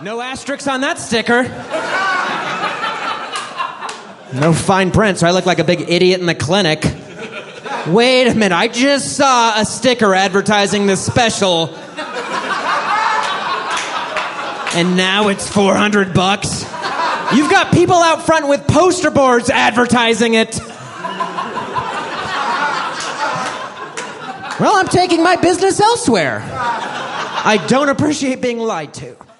No asterisks on that sticker. No fine print, so I look like a big idiot in the clinic. Wait a minute, I just saw a sticker advertising this special. And now it's $400. You've got people out front with poster boards advertising it. Well, I'm taking my business elsewhere. I don't appreciate being lied to.